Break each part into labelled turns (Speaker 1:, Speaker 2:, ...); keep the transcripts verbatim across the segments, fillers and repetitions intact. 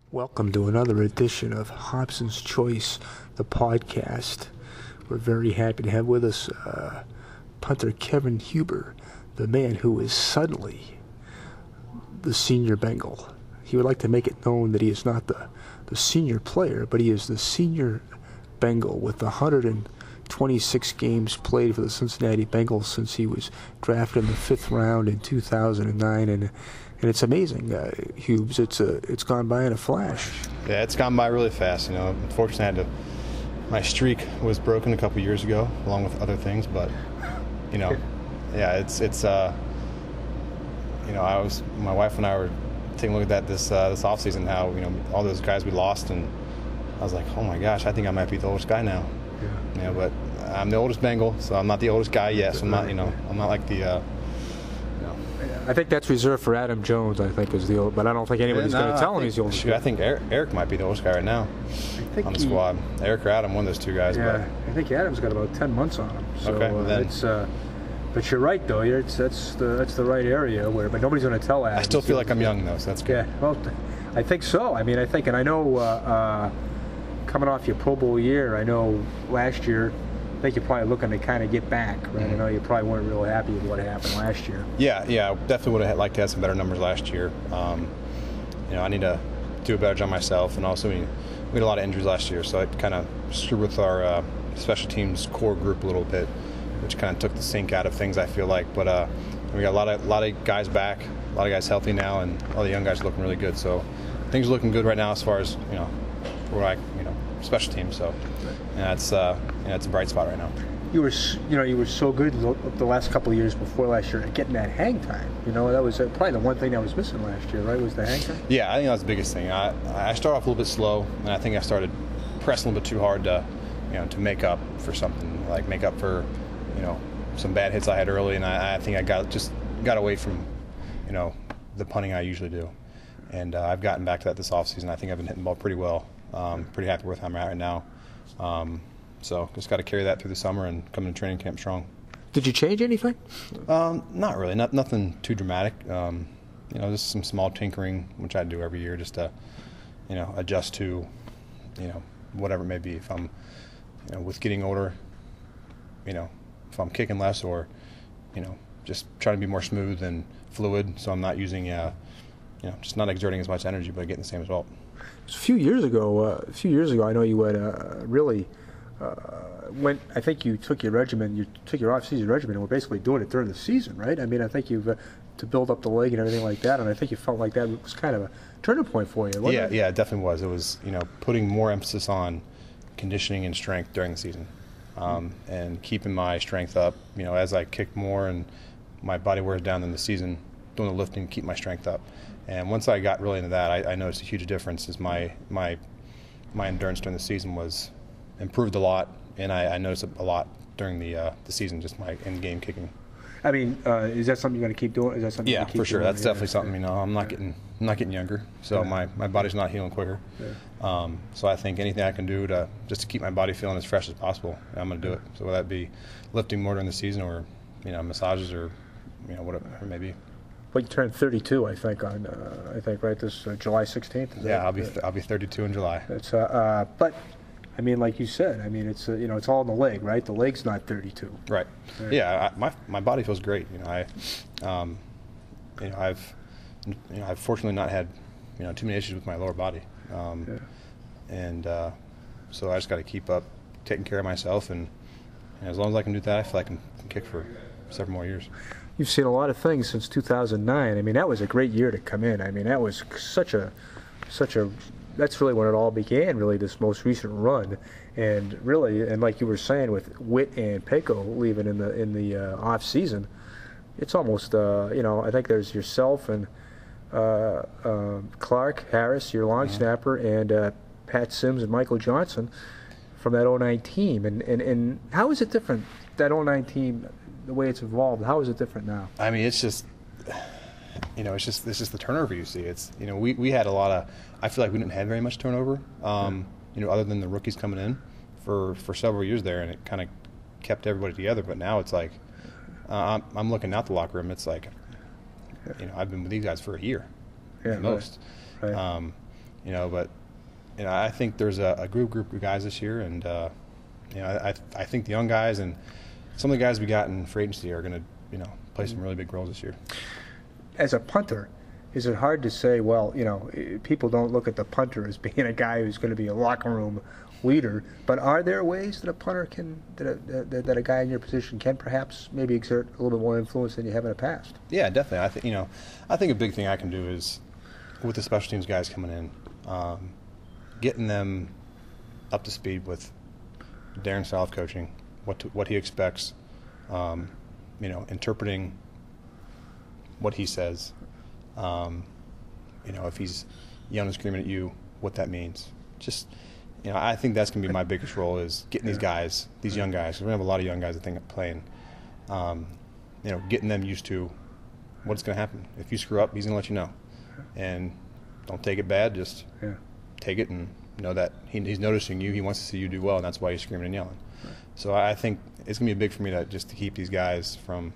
Speaker 1: Welcome to another edition of Hobson's Choice, the podcast. We're very happy to have with us uh, punter Kevin Huber, the man who is suddenly the senior Bengal. He would like to make it known that he is not the, the senior player, but he is the senior Bengal with one hundred twenty-six games played for the Cincinnati Bengals since he was drafted in the fifth round in two thousand nine, and and it's amazing, uh, Hubes. It's a, it's gone by in a flash.
Speaker 2: Yeah, it's gone by really fast. You know, unfortunately, I had to, my streak was broken a couple years ago, along with other things. But you know, yeah, it's it's uh, you know, I was my wife and I were taking a look at that this uh, this off season, how you know all those guys we lost, and I was like, oh my gosh, I think I might be the oldest guy now. Yeah. You know, but I'm the oldest Bengal, so I'm not the oldest guy yet. So I'm not, you know, I'm not like the. Uh,
Speaker 1: I think that's reserved for Adam Jones, I think, is the old, but I don't think anybody's
Speaker 2: yeah, no,
Speaker 1: going to tell
Speaker 2: think,
Speaker 1: him he's the oldest
Speaker 2: shoot,
Speaker 1: guy.
Speaker 2: I think Eric, Eric might be the oldest guy right now on the
Speaker 1: he,
Speaker 2: squad. Eric or Adam, one of those two guys.
Speaker 1: Yeah,
Speaker 2: but.
Speaker 1: I think Adam's got about ten months on him. So
Speaker 2: okay,
Speaker 1: uh,
Speaker 2: then.
Speaker 1: it's, uh, but you're right, though. You're, it's, that's, the, that's the right area where, but nobody's going to tell Adam.
Speaker 2: I still feel like I'm young, though, so that's good.
Speaker 1: Yeah, well, I think so. I mean, I think, and I know uh, uh, coming off your Pro Bowl year, I know last year, I think you're probably looking to kind of get back, right? Mm-hmm. I know you probably weren't real happy with what happened last year.
Speaker 2: Yeah, yeah, definitely would have liked to have some better numbers last year. Um, you know, I need to do a better job myself, and also we, we had a lot of injuries last year, so it kind of screwed with our uh, special teams core group a little bit, which kind of took the sink out of things, I feel like. But uh, we got a lot of a lot of guys back, a lot of guys healthy now, and all the young guys are looking really good. So things are looking good right now as far as you know, where I you know special teams. So yeah, it's uh, yeah, it's a bright spot right now.
Speaker 1: You were, you know, you were so good the last couple of years before last year at getting that hang time. You know, that was probably the one thing that was missing last year, right? Was the hang time?
Speaker 2: Yeah, I think that was the biggest thing. I I started off a little bit slow, and I think I started pressing a little bit too hard to, you know, to make up for something, like make up for, you know, some bad hits I had early, and I, I think I got just got away from, you know, the punting I usually do, and uh, I've gotten back to that this offseason. I think I've been hitting the ball pretty well. Um, pretty happy with how I'm at right now. Um, So just got to carry that through the summer and come into training camp strong.
Speaker 1: Did you change anything?
Speaker 2: Um, not really. Not nothing too dramatic. Um, you know, just some small tinkering, which I do every year, just to, you know, adjust to, you know, whatever it may be. If I'm, you know, with getting older, you know, if I'm kicking less, or, you know, just trying to be more smooth and fluid, so I'm not using, uh, you know, just not exerting as much energy, but getting the same result.
Speaker 1: A few years ago, uh, a few years ago, I know you had uh, really. Uh, when I think you took your regimen, you took your off-season regimen, and were basically doing it during the season, right? I mean, I think you've uh, to build up the leg and everything like that, and I think you felt like that was kind of a turning point for you. Wasn't
Speaker 2: yeah,
Speaker 1: it?
Speaker 2: yeah, it definitely was. It was, you know, putting more emphasis on conditioning and strength during the season, um, mm-hmm. and keeping my strength up. You know, as I kick more and my body wears down in the season, doing the lifting, keep my strength up. And once I got really into that, I, I noticed a huge difference. Is my my my endurance during the season was improved a lot, and I, I noticed a lot during the uh, the season, just my in-game kicking.
Speaker 1: I mean, uh, is that something you're going to keep doing? Is that something?
Speaker 2: Yeah,
Speaker 1: you keep
Speaker 2: for sure.
Speaker 1: doing?
Speaker 2: That's
Speaker 1: yeah,
Speaker 2: definitely something. You know, I'm not getting I'm not getting younger, so
Speaker 1: yeah.
Speaker 2: my, my body's not healing quicker.
Speaker 1: Yeah.
Speaker 2: Um, so I think anything I can do to just to keep my body feeling as fresh as possible, I'm going to do it. So whether that be lifting more during the season, or you know, massages, or you know, whatever it may be.
Speaker 1: Well, you turned thirty-two, I think, on uh, I think right this uh, July sixteenth.
Speaker 2: Yeah,
Speaker 1: that,
Speaker 2: I'll be th- I'll be thirty-two in July.
Speaker 1: That's uh, uh, but. I mean, like you said, I mean, it's uh, you know, it's all in the leg, right? The leg's not thirty-two.
Speaker 2: Right. right. Yeah, I, my my body feels great. You know, I, um, you know, I've, you know, I've fortunately not had, you know, too many issues with my lower body, um, yeah. and uh, so I just got to keep up taking care of myself, and, and as long as I can do that, I feel like I can, can kick for several more years.
Speaker 1: You've seen a lot of things since two thousand nine. I mean, that was a great year to come in. I mean, that was such a, such a. That's really when it all began, really, this most recent run. And really, and like you were saying, with Witt and Peko leaving in the in the uh, off season, it's almost, uh, you know, I think there's yourself and uh, uh, Clark Harris, your long mm-hmm. snapper, and uh, Pat Sims and Michael Johnson from that oh nine team. And, and, and how is it different, that oh nine team, the way it's evolved? How is it different now?
Speaker 2: I mean, it's just, you know, it's just it's just the turnover you see. It's, you know, we, we had a lot of, I feel like we didn't have very much turnover, um, yeah. you know, other than the rookies coming in for, for several years there, and it kind of kept everybody together. But now it's like, uh, I'm, I'm looking out the locker room, it's like, you know, I've been with these guys for a year,
Speaker 1: yeah,
Speaker 2: at most.
Speaker 1: Right. Right.
Speaker 2: Um, you know, but you know, I think there's a, a group group of guys this year, and uh, you know, I I think the young guys and some of the guys we got in free agency are going to, you know, play some really big roles this year.
Speaker 1: As a punter, is it hard to say, well, you know, people don't look at the punter as being a guy who's going to be a locker room leader, but are there ways that a punter can, that a, that, that a guy in your position can perhaps maybe exert a little bit more influence than you have in the past?
Speaker 2: Yeah, definitely. I think, you know, I think a big thing I can do is with the special teams guys coming in, um, getting them up to speed with Darren's style of coaching, what to, what he expects, um, you know, interpreting what he says. Um, you know, if he's yelling and screaming at you, what that means. Just, you know, I think that's going to be my biggest role is getting these guys, these young guys, 'cause we have a lot of young guys I think playing, um, you know, getting them used to what's going to happen. If you screw up, he's going to let you know. And don't take it bad, just yeah. take it and know that he, he's noticing you, he wants to see you do well, and that's why he's screaming and yelling. Right. So I think it's going to be big for me to just to keep these guys from,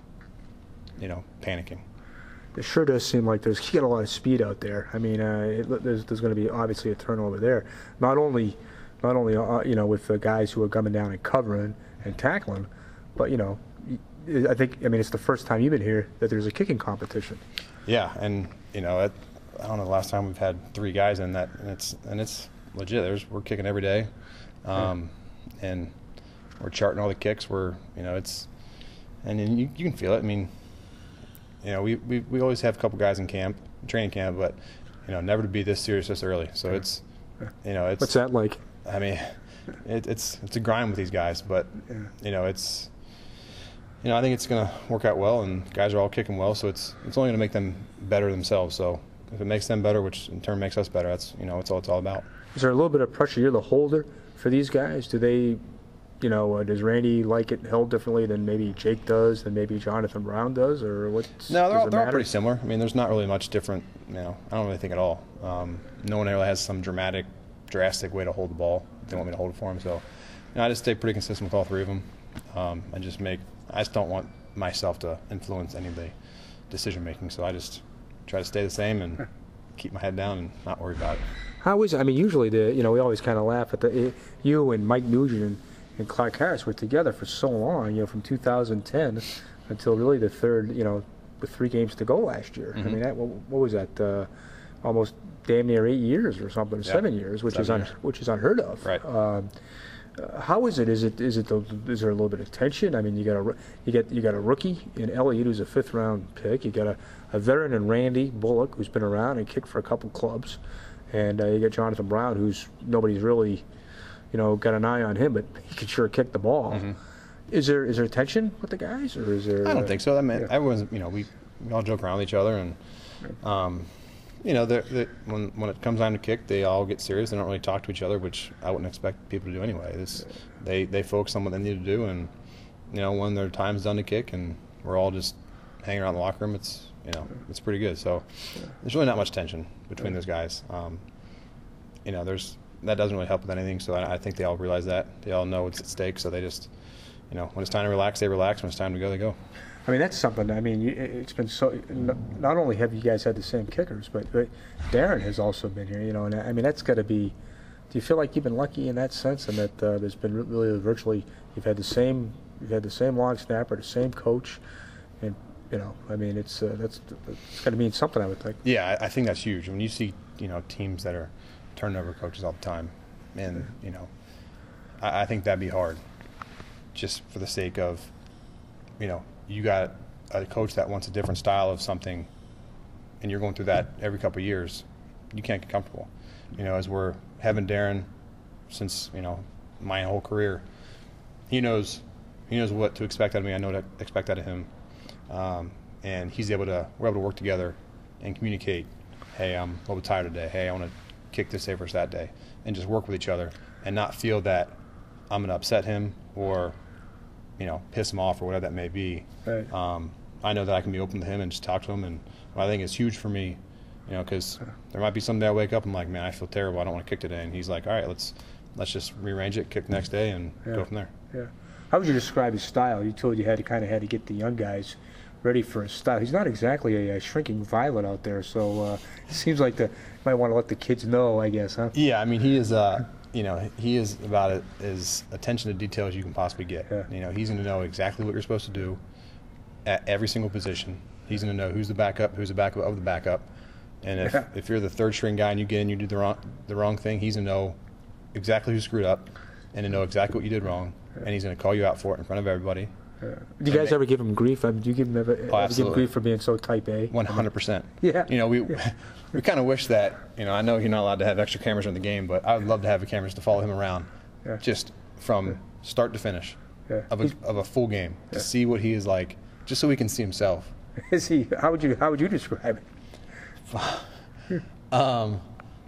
Speaker 2: you know, panicking.
Speaker 1: It sure does seem like there's you got a lot of speed out there. I mean, uh, it, there's, there's going to be obviously a turnover there. Not only, not only uh, you know, with the guys who are coming down and covering and tackling, but you know, I think I mean it's the first time you've been here that there's a kicking competition.
Speaker 2: Yeah, and you know, it, I don't know the last time we've had three guys in that, and it's and it's legit. There's we're kicking every day, um, yeah. and we're charting all the kicks. We're you know it's, and then you you can feel it. I mean. You know, we, we, we always have a couple guys in camp, training camp, but, you know, never to be this serious this early. So it's, you know, it's.
Speaker 1: What's that like?
Speaker 2: I mean, it, it's it's a grind with these guys, but, yeah. you know, it's, you know, I think it's going to work out well, and guys are all kicking well, so it's it's only going to make them better themselves. So if it makes them better, which in turn makes us better, that's, you know, it's all it's all about.
Speaker 1: Is there a little bit of pressure? You're the holder for these guys. Do they, you know, uh, does Randy like it held differently than maybe Jake does, than maybe Jonathan Brown does, or what?
Speaker 2: No, they're, all, they're all pretty similar. I mean, there's not really much different. You know, I don't really think at all. Um, no one really has some dramatic, drastic way to hold the ball. They want me to hold it for them, so you know, I just stay pretty consistent with all three of them. Um, I just make. I just don't want myself to influence any of the decision making, so I just try to stay the same and keep my head down and not worry about it.
Speaker 1: How is it? I mean, usually the you know we always kind of laugh at the you and Mike Nugent and Clark Harris were together for so long, you know, from two thousand ten until really the third, you know, with three games to go last year. Mm-hmm. I mean, that, what, what was that? Uh, almost damn near eight years or something, yeah. seven years, which seven is un, which is unheard of.
Speaker 2: Right.
Speaker 1: Um, uh, how is it? Is it is it the, is there a little bit of tension? I mean, you got a you get you got a rookie in Elliott who's a fifth round pick. You got a, a veteran in Randy Bullock who's been around and kicked for a couple clubs, and uh, you got Jonathan Brown who's nobody's really. You know, got an eye on him, but he can sure kick the ball. Mm-hmm. Is there is there tension with the guys, or is there?
Speaker 2: I don't
Speaker 1: uh,
Speaker 2: think so. I mean,
Speaker 1: yeah.
Speaker 2: everyone's you know we, we all joke around with each other, and um, you know, they're, they're, when when it comes time to kick, they all get serious. They don't really talk to each other, which I wouldn't expect people to do anyway. This, they they focus on what they need to do, and you know, when their time's done to kick, and we're all just hanging around the locker room, it's you know it's pretty good. So there's really not much tension between those guys. Um, you know, there's. That doesn't really help with anything, so I, I think they all realize that. They all know what's at stake, so they just, you know, when it's time to relax, they relax. When it's time to go, they go.
Speaker 1: I mean, that's something. I mean, you, it's been so. Not only have you guys had the same kickers, but, but Darren has also been here. You know, and I mean, that's got to be. Do you feel like you've been lucky in that sense, and that uh, there's been really virtually you've had the same you've had the same long snapper, the same coach, and you know, I mean, it's uh, that's it's got to mean something, I would think.
Speaker 2: Yeah, I, I think that's huge. When you see, you know, teams that are turnover coaches all the time, and you know, I, I think that'd be hard, just for the sake of, you know, you got a coach that wants a different style of something, and you're going through that every couple of years, you can't get comfortable. You know, as we're having Darren since you know my whole career, he knows he knows what to expect out of me. I know what to expect out of him, um, and he's able to we're able to work together and communicate. Hey, I'm a little tired today. Hey, I want to kick this day versus that day, and just work with each other and not feel that I'm going to upset him or, you know, piss him off or whatever that may be.
Speaker 1: Right.
Speaker 2: Um, I know that I can be open to him and just talk to him, and I think it's huge for me, you know, because there might be some day I wake up and I'm like, man, I feel terrible. I don't want to kick today, and he's like, all right, let's let's just rearrange it, kick the next day, and
Speaker 1: yeah.
Speaker 2: go from there.
Speaker 1: Yeah. How would you describe his style? You told you had to kind of had to get the young guys ready for a style. He's not exactly a, a shrinking violet out there, so uh, it seems like the might want to let the kids know, I guess, huh?
Speaker 2: Yeah, I mean, he is, uh, you know, he is about it, as attention to detail as you can possibly get.
Speaker 1: Yeah.
Speaker 2: You know, he's going to know exactly what you're supposed to do at every single position. He's going to know who's the backup, who's the backup of the backup. And if,
Speaker 1: Yeah.
Speaker 2: if you're the third string guy and you get in, you do the wrong, the wrong thing, he's going to know exactly who screwed up and to know exactly what you did wrong. And he's going to call you out for it in front of everybody.
Speaker 1: Uh, do you guys ever give him grief? I mean, do you give him ever, ever give him
Speaker 2: absolutely.
Speaker 1: grief for being so type A?
Speaker 2: one hundred percent.
Speaker 1: Yeah.
Speaker 2: You know, we
Speaker 1: Yeah.
Speaker 2: we kind of wish that, you know, I know you're not allowed to have extra cameras in the game, but I would love to have the cameras to follow him around
Speaker 1: Yeah.
Speaker 2: just from start to finish
Speaker 1: Yeah.
Speaker 2: of, a, of a full game to
Speaker 1: Yeah.
Speaker 2: see what he is like, just so we can see himself.
Speaker 1: Is he? How would you? How would you describe it?
Speaker 2: Um,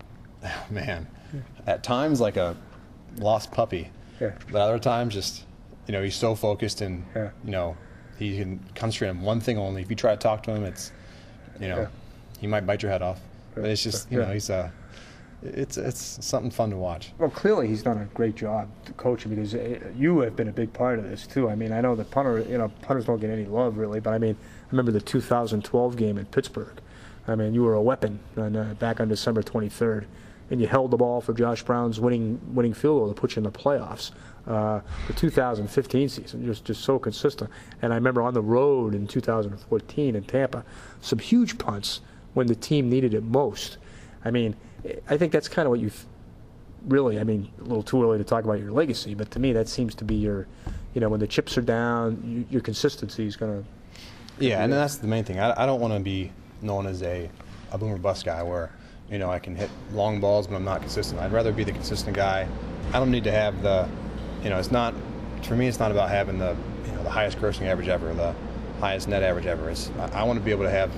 Speaker 2: man, at times like a lost puppy,
Speaker 1: Yeah.
Speaker 2: but other times just, you know, he's so focused and,
Speaker 1: Yeah.
Speaker 2: you know, he can concentrate on one thing only. If you try to talk to him, it's, you know,
Speaker 1: Yeah.
Speaker 2: he might bite your head off. But it's just, you
Speaker 1: Yeah.
Speaker 2: know, he's a, it's it's something fun to watch.
Speaker 1: Well, clearly he's done a great job to coach him because uh, you have been a big part of this too. I mean, I know the punter, you know, punters don't get any love really, but I mean, I remember the two thousand twelve game in Pittsburgh. I mean, you were a weapon on, uh, back on December twenty-third, and you held the ball for Josh Brown's winning winning field goal to put you in the playoffs. Uh, the two thousand fifteen season, just just so consistent. And I remember on the road in two thousand fourteen in Tampa, some huge punts when the team needed it most. I mean, I think that's kind of what you've really, I mean, a little too early to talk about your legacy, but to me that seems to be your, you know, when the chips are down, you, your consistency is going to.
Speaker 2: Yeah, and that's the main thing. I, I don't want to be known as a, a boomer bust guy where, you know, I can hit long balls but I'm not consistent. I'd rather be the consistent guy. I don't need to have the, you know, it's not, for me it's not about having the, you know, the highest grossing average ever, the highest net average ever. It's, I, I want to be able to have,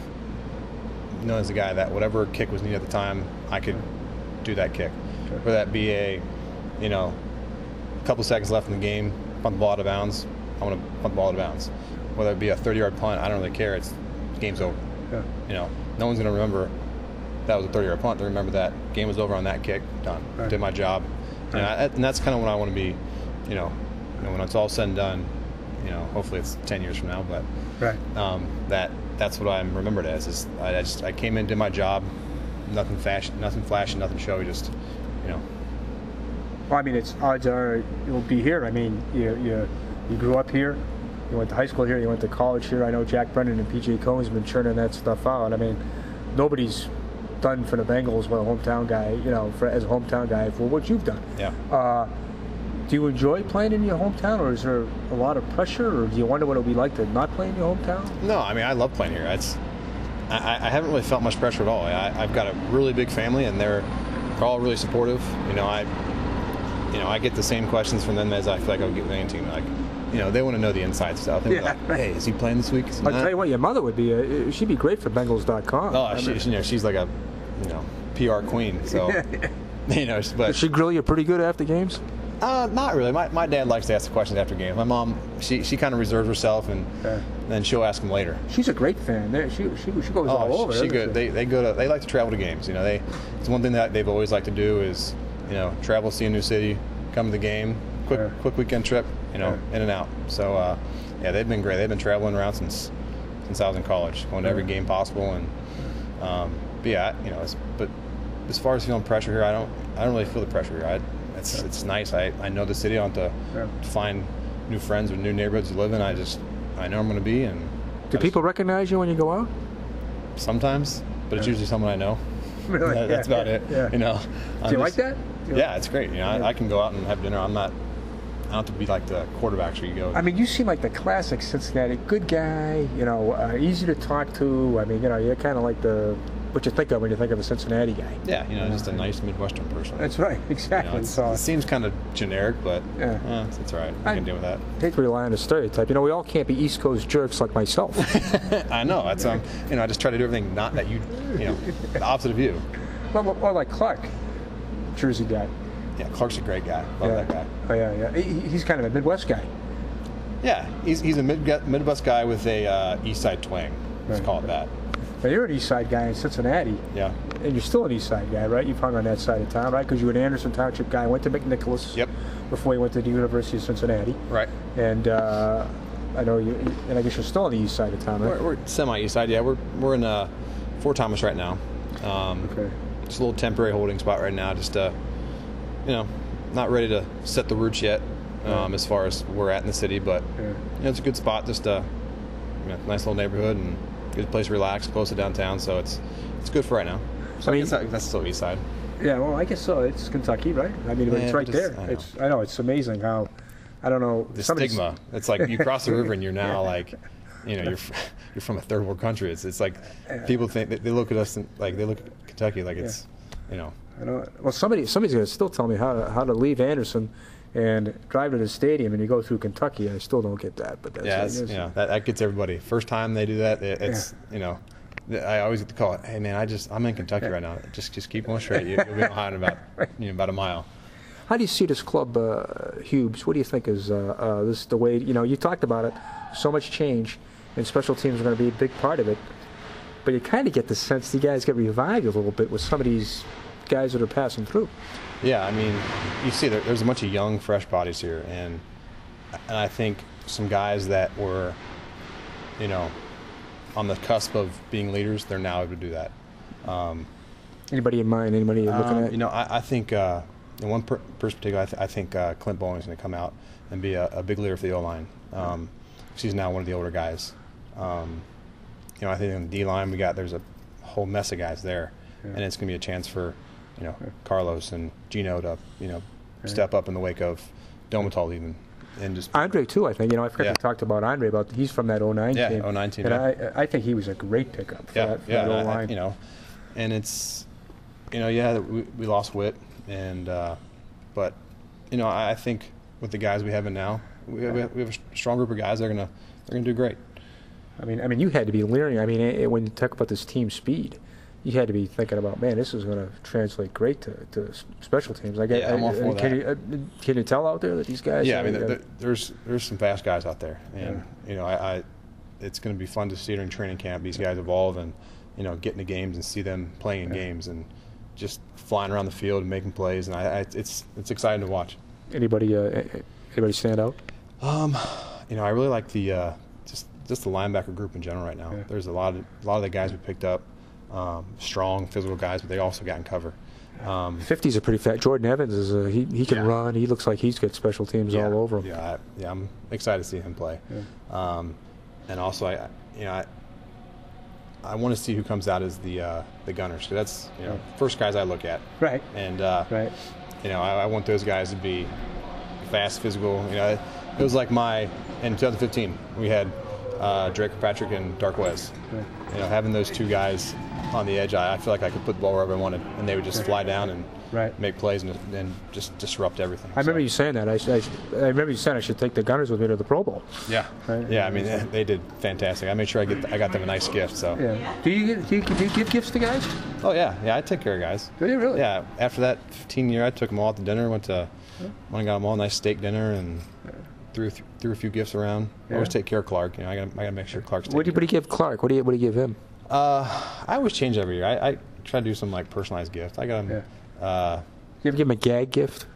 Speaker 2: known as the guy that whatever kick was needed at the time, I could do that kick.
Speaker 1: Sure.
Speaker 2: Whether that be a, you know, a couple seconds left in the game, punt the ball out of bounds, I want to punt the ball out of bounds. Whether it be a thirty-yard punt, I don't really care. It's game's over.
Speaker 1: Yeah.
Speaker 2: You know, no one's going to remember that was a thirty-yard punt. They remember that game was over on that kick. Done.
Speaker 1: Right.
Speaker 2: Did my job.
Speaker 1: Right.
Speaker 2: And, I, and that's kind of what I want to be. You know, you know, when it's all said and done. You know, hopefully it's ten years from now, but
Speaker 1: Right.
Speaker 2: um, that that's what I'm remembered as. Is I, I just I came in, did my job, nothing fashion, nothing flashy, nothing showy, just you know.
Speaker 1: Well, I mean, it's odds are you'll be here. I mean, you you you grew up here. You went to high school here. You went to college here. I know Jack Brennan and P J Cohen's been churning that stuff out. I mean, nobody's done for the Bengals what a hometown guy, you know, for as a hometown guy for what you've done.
Speaker 2: Yeah.
Speaker 1: Uh, do you enjoy playing in your hometown, or is there a lot of pressure, or do you wonder what it'll be like to not play in your hometown?
Speaker 2: No, I mean I love playing here. It's I, I haven't really felt much pressure at all. I, I've got a really big family, and they're they're all really supportive. You know, I you know I get the same questions from them as I feel like I would get with any team. Like, you know, they want to know the inside stuff. They're
Speaker 1: Yeah,
Speaker 2: like,
Speaker 1: right.
Speaker 2: hey, is he playing this week? Is he
Speaker 1: I'll
Speaker 2: not?
Speaker 1: tell you what, your mother would be. A, she'd be great for Bengals dot com.
Speaker 2: Oh,
Speaker 1: I
Speaker 2: she,
Speaker 1: mean,
Speaker 2: you know, she's like a you know P R queen. So you know, but
Speaker 1: does she grill you pretty good after games?
Speaker 2: Uh, not really. My, my dad likes to ask the questions after games. My mom, she she kind of reserves herself, and
Speaker 1: Yeah.
Speaker 2: then she'll ask them later.
Speaker 1: She's a great fan. There, she she she goes all
Speaker 2: Oh,
Speaker 1: over.
Speaker 2: she, she
Speaker 1: doesn't
Speaker 2: go, they they go to they like to travel to games. You know, they it's one thing that they've always liked to do is you know travel, see a new city, come to the game, quick
Speaker 1: Yeah.
Speaker 2: quick weekend trip, you know,
Speaker 1: Yeah.
Speaker 2: in and out. So uh, yeah, they've been great. They've been traveling around since since I was in college, going to every
Speaker 1: Yeah.
Speaker 2: game possible, and um, but yeah, you know, it's, but as far as feeling pressure here, I don't I don't really feel the pressure here. I, It's, it's nice. I, I know the city. I don't have to
Speaker 1: Yeah.
Speaker 2: find new friends or new neighborhoods to live in. I just I know I'm going to be. And
Speaker 1: Do
Speaker 2: I
Speaker 1: people recognize you when you go out?
Speaker 2: just, sometimes, but it's
Speaker 1: Yeah.
Speaker 2: usually someone I know.
Speaker 1: Really?
Speaker 2: That- that's
Speaker 1: Yeah,
Speaker 2: about
Speaker 1: yeah,
Speaker 2: it.
Speaker 1: yeah.
Speaker 2: You know.
Speaker 1: Do you like that? You know?
Speaker 2: Yeah, it's great. You know,
Speaker 1: Yeah.
Speaker 2: I, I can go out and have dinner. I'm not. I don't have to be like the quarterback. So you go.
Speaker 1: I mean, you seem like the classic Cincinnati good guy. You know, uh, easy to talk to. I mean, you know, you're kind of like the what you think of when you think of a Cincinnati guy.
Speaker 2: yeah, you know, just a nice Midwestern person.
Speaker 1: That's right,
Speaker 2: You know,
Speaker 1: exactly.
Speaker 2: it's-
Speaker 1: so
Speaker 2: it seems kind of generic, but
Speaker 1: Yeah.
Speaker 2: eh, it's, it's all right. I
Speaker 1: I-
Speaker 2: can deal with that.
Speaker 1: I hate to rely on a stereotype. You know, we all can't be East Coast jerks like myself.
Speaker 2: I know. That's um. You know, I just try to do everything not that you. You know, the opposite of you.
Speaker 1: well, well, well, like Clark, Jersey guy.
Speaker 2: Yeah, Clark's a great guy. Love
Speaker 1: yeah.
Speaker 2: that guy.
Speaker 1: Oh yeah, yeah. He, he's kind of a Midwest guy.
Speaker 2: Yeah, he's he's a mid Midwest guy with a uh, East Side twang. Let's
Speaker 1: Right.
Speaker 2: call it that.
Speaker 1: Now you're an East Side guy in Cincinnati,
Speaker 2: Yeah.
Speaker 1: and you're still an East Side guy, right? You've hung on that side of town, right? Because you were an Anderson Township guy. Went to McNicholas.
Speaker 2: Yep.
Speaker 1: Before you went to the University of Cincinnati.
Speaker 2: Right.
Speaker 1: And uh, I know you, and I guess you're still on the east side of town, right?
Speaker 2: We're, we're semi-east side, yeah. We're we're in uh, Fort Thomas right now. Um,
Speaker 1: Okay.
Speaker 2: Just a little temporary holding spot right now. Just uh, you know, not ready to set the roots yet, um, as far as we're at in the city. But
Speaker 1: Yeah.
Speaker 2: you know, it's a good spot. Just a you know, nice little neighborhood and good place to relax, close to downtown. So it's it's good for right now. So
Speaker 1: I
Speaker 2: I
Speaker 1: mean-
Speaker 2: guess that, that's still east side.
Speaker 1: Yeah, well, I guess so. It's Kentucky, right? I mean, but
Speaker 2: Yeah,
Speaker 1: it's
Speaker 2: but
Speaker 1: right
Speaker 2: it's-
Speaker 1: there.
Speaker 2: I know.
Speaker 1: It's I know it's amazing how I don't know
Speaker 2: The
Speaker 1: some of these-
Speaker 2: stigma. It's like you cross the river and you're now like, you know, you're f- you're from a third world country. It's it's like people think that they look at us and, like they look at Kentucky like it's, you know.
Speaker 1: I know. Well, somebody somebody's gonna still tell me how to, how to leave Anderson and drive to the stadium and you go through Kentucky. I still don't get that, but that's
Speaker 2: Yeah,
Speaker 1: what
Speaker 2: it's,
Speaker 1: it is.
Speaker 2: you know, that, that gets everybody. First time they do that, it, it's you know, th- I always get the call. Hey man, I just I'm in Kentucky right now. Just just keep going straight. You, you'll be behind about you know about a mile.
Speaker 1: How do you see this club, uh, Hubes? What do you think is uh, uh, this the way? You know, you talked about it. So much change, and special teams are going to be a big part of it. But you kind of get the sense you guys get revived a little bit with some of these guys that are passing through.
Speaker 2: Yeah, I mean, you see there, there's a bunch of young, fresh bodies here, and and I think some guys that were, you know, on the cusp of being leaders, they're now able to do that. Um,
Speaker 1: Anybody in mind? Anybody you're looking
Speaker 2: um,
Speaker 1: at?
Speaker 2: you know, I, I think uh, in one per, person particular, I, th- I think uh, Clint Bowling's going to come out and be a, a big leader for the O line. Um, he's now one of the older guys. Um, you know, I think on the D line we got there's a whole mess of guys there,
Speaker 1: Yeah.
Speaker 2: and it's going to be a chance for, you know,
Speaker 1: Yeah.
Speaker 2: Carlos and Gino to, you know,
Speaker 1: Yeah.
Speaker 2: step up in the wake of Domital even, and just
Speaker 1: Andre too, I think. You know, I forgot
Speaker 2: Yeah.
Speaker 1: to talk about Andre about he's from that oh nine
Speaker 2: Yeah,
Speaker 1: team.
Speaker 2: oh nine team,
Speaker 1: And
Speaker 2: yeah.
Speaker 1: I I think he was a great pickup for
Speaker 2: yeah,
Speaker 1: that, for
Speaker 2: yeah,
Speaker 1: that
Speaker 2: I- I-
Speaker 1: O-line.
Speaker 2: you know, and it's, you know, yeah, we, we lost Witt, and uh, but, you know, I, I think with the guys we have in now, we, we have we have a strong group of guys that are gonna they're gonna do great.
Speaker 1: I mean, I mean, you had to be learning. I mean, eh, when you talk about this team speed, you had to be thinking about, man, this is going to translate great to, to s- special teams. I get,
Speaker 2: Yeah, I'm all for
Speaker 1: can
Speaker 2: that.
Speaker 1: You, uh, can you tell out there that these guys?
Speaker 2: Yeah, I
Speaker 1: uh,
Speaker 2: mean, there,
Speaker 1: uh,
Speaker 2: there- there's there's some fast guys out there, and you know, I, I it's going to be fun to see during training camp these guys evolve and you know get into games and see them playing in
Speaker 1: Yeah.
Speaker 2: games and just flying around the field and making plays, and I, I it's it's exciting to watch.
Speaker 1: anybody, uh, eh, eh, anybody stand out?
Speaker 2: Um, you know, I really like the uh, just just the linebacker group in general right now.
Speaker 1: Yeah.
Speaker 2: There's a lot of a lot of the guys we picked up, um, strong physical guys, but they also got in cover. Um,
Speaker 1: fifties are pretty fat. Jordan Evans is a, he he can
Speaker 2: Yeah.
Speaker 1: run. He looks like he's got special teams
Speaker 2: yeah,
Speaker 1: all over him.
Speaker 2: Yeah, I, yeah, I'm excited to see him play. Um, and also, I you know I I want to see who comes out as the uh, the gunners, 'cause that's you know first guys I look at,
Speaker 1: Right.
Speaker 2: and uh,
Speaker 1: Right.
Speaker 2: you know I, I want those guys to be fast, physical. You know, it, it was like my in twenty fifteen we had uh, Drake Patrick and Dark Wes.
Speaker 1: Right.
Speaker 2: You know, having those two guys on the edge, I, I feel like I could put the ball wherever I wanted, and they would just fly down and
Speaker 1: Right.
Speaker 2: make plays and, and just disrupt everything.
Speaker 1: I remember
Speaker 2: So,
Speaker 1: you saying that. I, should- I, should- I remember you saying I should take the Gunners with me to the Pro Bowl.
Speaker 2: Yeah,
Speaker 1: Right.
Speaker 2: yeah. I mean, they, they did fantastic. I made sure I get I got them a nice gift. So.
Speaker 1: Yeah. Do you do you, do you give gifts to guys?
Speaker 2: Oh yeah, yeah. I take care of guys.
Speaker 1: Do you really?
Speaker 2: Yeah. After that fifteen year, I took them all out to dinner. Went to, went and got them all a nice steak dinner and threw threw a few gifts around. I always
Speaker 1: Yeah.
Speaker 2: take care of Clark. You know, I got I got to make sure Clark's taken
Speaker 1: What do you, what do you give Clark? What do you what do you give him?
Speaker 2: Uh, I always change every year. I, I try to do some like personalized gift. I got him. Uh,
Speaker 1: You ever give him a gag gift?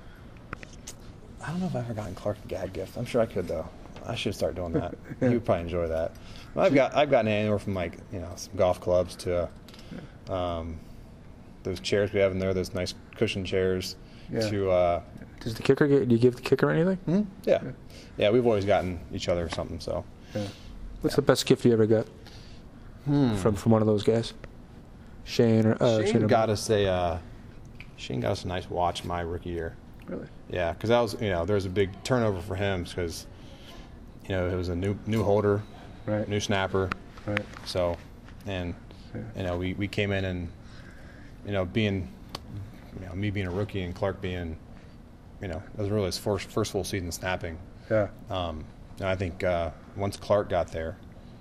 Speaker 2: I don't know if I've ever gotten Clark a gag gift. I'm sure I could though. I should start doing that. He would probably enjoy that. Well, I've got I've gotten anywhere from like you know some golf clubs to um, those chairs we have in there, those nice cushion chairs.
Speaker 1: Yeah.
Speaker 2: To uh,
Speaker 1: Does the kicker get? Do you give the kicker anything?
Speaker 2: hmm? yeah, yeah. We've always gotten each other something. So
Speaker 1: What's the best gift you ever got from from one of those guys? Shane or uh,
Speaker 2: Shane
Speaker 1: or-
Speaker 2: got us a uh, Shane got us a nice watch my rookie year.
Speaker 1: Really?
Speaker 2: Yeah, because that was you know there was a big turnover for him because you know it was a new new holder,
Speaker 1: Right.
Speaker 2: new snapper.
Speaker 1: Right.
Speaker 2: So, and
Speaker 1: Yeah.
Speaker 2: you know we, we came in and you know being you know me being a rookie and Clark being you know it was really his first first full season snapping.
Speaker 1: Yeah.
Speaker 2: Um, and I think uh, once Clark got there,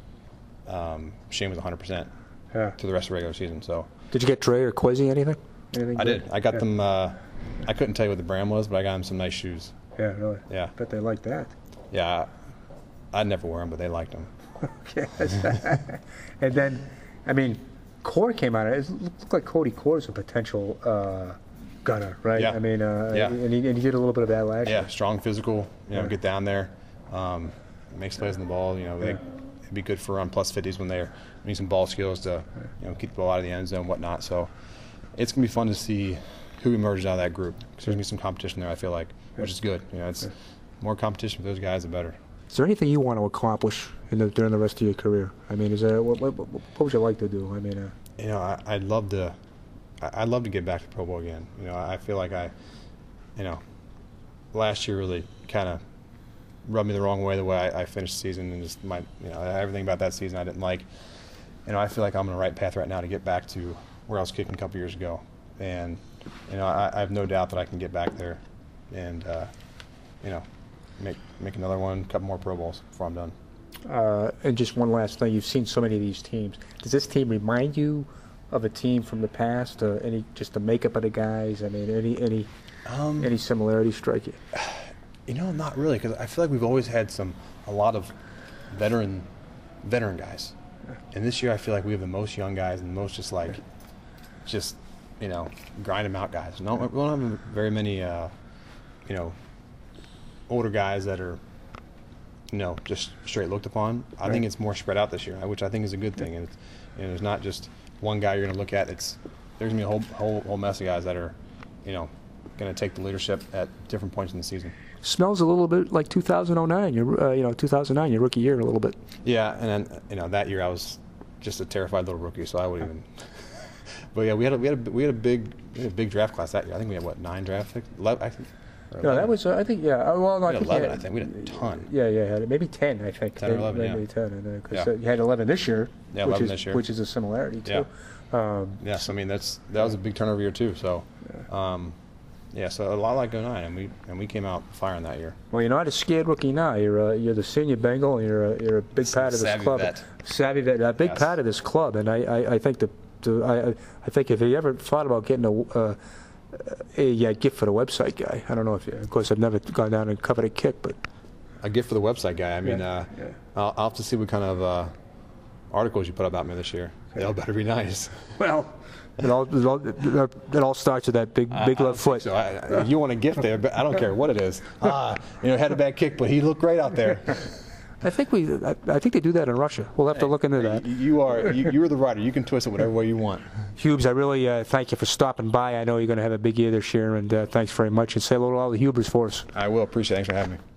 Speaker 2: um, Shane was one hundred percent
Speaker 1: Yeah.
Speaker 2: to the rest of the regular season. So
Speaker 1: Did you get Dre or Quasi anything? Anything?
Speaker 2: I
Speaker 1: good?
Speaker 2: did. I got
Speaker 1: Yeah.
Speaker 2: them. Uh, I couldn't tell you what the brand was, but I got them some nice shoes.
Speaker 1: Yeah, really.
Speaker 2: Yeah.
Speaker 1: Bet they like that.
Speaker 2: Yeah, I, I'd never wear them, but they liked them.
Speaker 1: Okay. And then, I mean, Core came out. It looked like Cody Core is a potential uh, gunner, right?
Speaker 2: Yeah.
Speaker 1: I mean, uh,
Speaker 2: Yeah.
Speaker 1: and, he, and he did a little bit of that last
Speaker 2: Yeah,
Speaker 1: year.
Speaker 2: strong, physical. You know,
Speaker 1: Yeah.
Speaker 2: get down there. Um, makes plays on the ball. You know, they, it'd be good for on plus fifties when they're need some ball skills to, you know, keep the ball out of the end zone and whatnot. So it's gonna be fun to see who emerges out of that group. Because there's gonna be some competition there, I feel like, which is good. You know, it's more competition with those guys, the better.
Speaker 1: Is there anything you want to accomplish in the, during the rest of your career? I mean, is there what, what, what would you like to do? I mean, uh,
Speaker 2: you know, I, I'd love to. I'd love to get back to Pro Bowl again. You know, I feel like I, you know, last year really kind of rubbed me the wrong way the way I, I finished the season and just my, you know, everything about that season I didn't like. You know, I feel like I'm on the right path right now to get back to where I was kicking a couple years ago, and you know, I, I have no doubt that I can get back there, and uh, you know, make make another one, a couple more Pro Bowls before I'm done.
Speaker 1: Uh, and just one last thing, you've seen so many of these teams. Does this team remind you of a team from the past? Uh, any just the makeup of the guys? I mean, any any um, any similarities strike you?
Speaker 2: You know, not really, because I feel like we've always had some a lot of veteran veteran guys, and this year I feel like we have the most young guys and the most just like just you know grind them out guys. No, we don't have very many uh, you know older guys that are you know just straight looked upon. I right. think it's more spread out this year, which I think is a good thing. And it's, you know, there's not just one guy you're going to look at. It's there's going to be a whole whole whole mess of guys that are you know going to take the leadership at different points in the season.
Speaker 1: Smells a little bit like two thousand nine. Your, uh, you know, two thousand nine, your rookie year, a little bit.
Speaker 2: Yeah, and then you know that year I was just a terrified little rookie, so I wouldn't even. But yeah, we had a, we had a, we had a big we had a big draft class that year. I think we had what nine draft picks, eleven. I think.
Speaker 1: No, that was uh, I think yeah. Uh, well, no,
Speaker 2: we had
Speaker 1: I think
Speaker 2: eleven.
Speaker 1: had,
Speaker 2: I think we had a ton.
Speaker 1: Yeah, yeah, maybe ten. I think
Speaker 2: ten or eleven.
Speaker 1: maybe
Speaker 2: yeah.
Speaker 1: ten, and because
Speaker 2: yeah.
Speaker 1: uh, you had eleven this year.
Speaker 2: Yeah,
Speaker 1: which
Speaker 2: eleven
Speaker 1: is,
Speaker 2: this year,
Speaker 1: which is a similarity too.
Speaker 2: Yeah.
Speaker 1: Um,
Speaker 2: yeah. So I mean, that's that was a big turnover year too. So.
Speaker 1: Yeah.
Speaker 2: Um, Yeah, so a lot like oh nine, and we and we came out firing that year.
Speaker 1: Well, you're not a scared rookie now. You're uh, you're the senior Bengal, and you're a, you're a big part of this
Speaker 2: savvy
Speaker 1: club.
Speaker 2: Vet.
Speaker 1: Savvy vet, a big
Speaker 2: yes.
Speaker 1: part of this club, and I, I, I think the, the I I think if you ever thought about getting a uh, a, a gift for the website guy, I don't know if you, of course I've never gone down and covered a kick, but
Speaker 2: a gift for the website guy. I mean,
Speaker 1: yeah,
Speaker 2: uh,
Speaker 1: yeah.
Speaker 2: I'll, I'll have to see what kind of uh, articles you put about me this year. Okay. They all better be nice.
Speaker 1: Well. It all, it all it all starts with that big big
Speaker 2: I,
Speaker 1: left foot.
Speaker 2: So I, you want a gift there, but I don't care what it is. Ah, you know, had a bad kick, but he looked great out there.
Speaker 1: I think we I, I think they do that in Russia. We'll have to look into that.
Speaker 2: You are you, you're the writer. You can twist it whatever way you want.
Speaker 1: Hubes, I really uh, thank you for stopping by. I know you're going to have a big year this year, and uh, thanks very much. And say hello to all the Hubers for us.
Speaker 2: I will. Appreciate it. Thanks for having me.